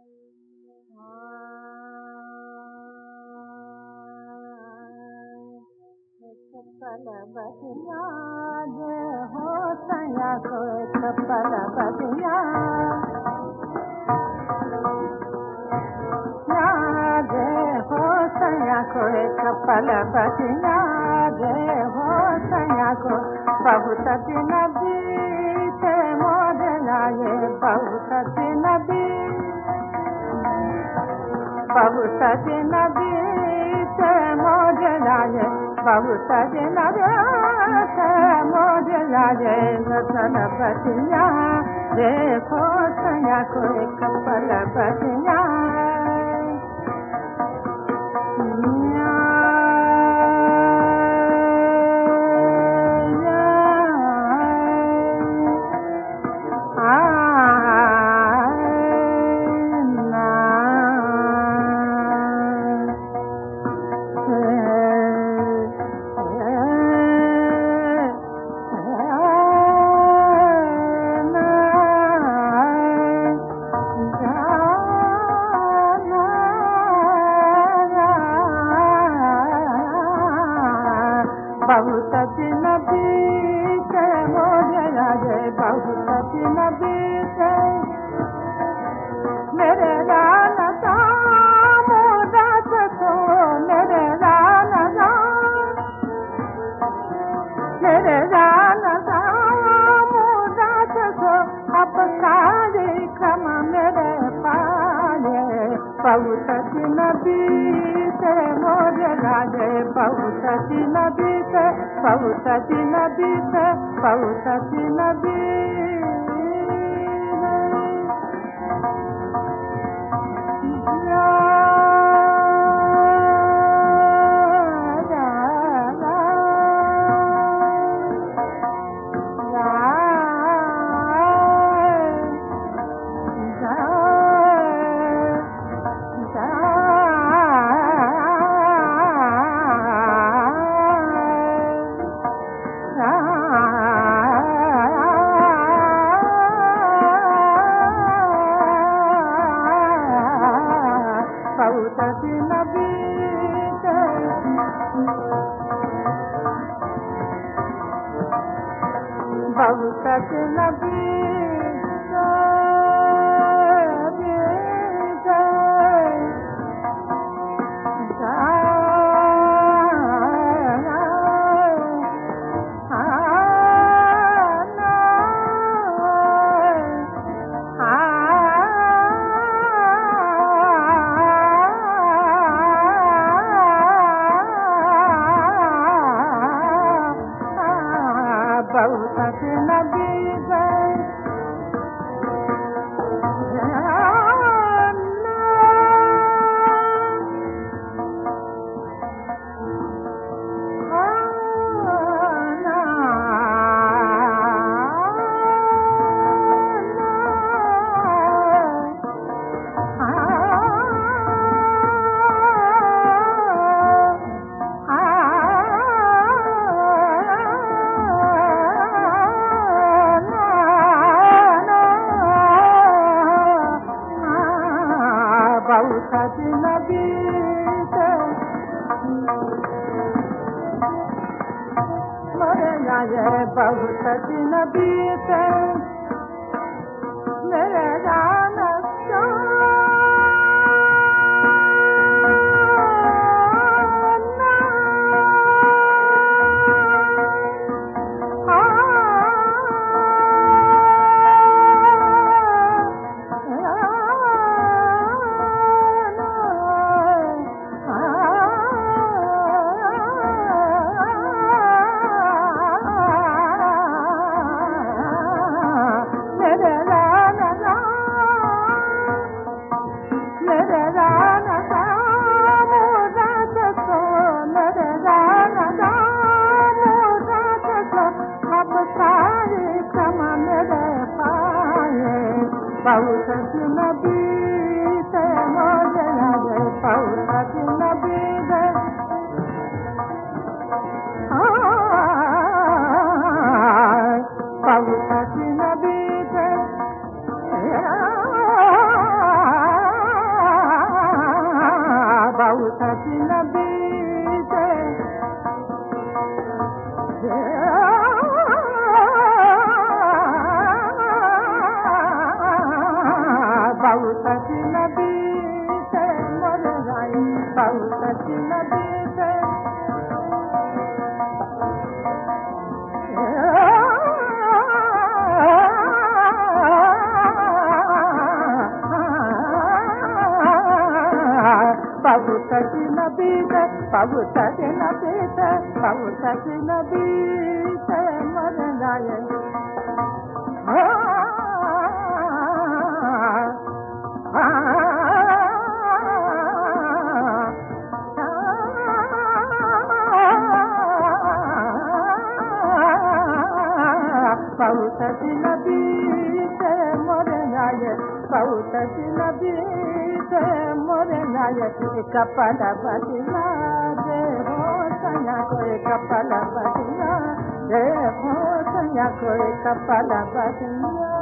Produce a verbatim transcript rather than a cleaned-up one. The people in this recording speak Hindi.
पल बस याद हो सया को एक पल बस याद हो सया को एक पल बस याद हो सया को बहुत दिन बीते मोर लाए बहुत दिन बहुत दिन बीते मोर लाए बहुत दिन मोर लाए चल बसिया देखो सया को एक पल बसिया बहुत दिन बीते मोर लाए बहुत दिन बीते मेरे लाल दाम उदास को मेरे लाल दाम मेरे लाल दाम उदास को अब कार्यक्रम मेरे पाए बहुत दिन बीते मोर लाए बहुत दिन बीते बहुत दिन बीते बहुत दिन बहुत दिन बीते बहुत दिन बीते बीते बहुत दिन बीते बहुत दिन बीते मोर लाए बहुत दिन बीते मेरे जान बहुत दिन बीते मोर लाए बहुत दिन बीते बहुत दिन बीते सजी नबी से बाबू सजी नबी से मर जाए बाबू सजी नबी से बाबू सजी नबी से बाबू सजी नबी से बाबू सजी नबी से मर जाए बाबू सजी नबी से मर जाए बाबू सजी नबी से मर जाए कपल बदला दे हो सया कोई कपल बदला दे हो सया कोई कपल बदला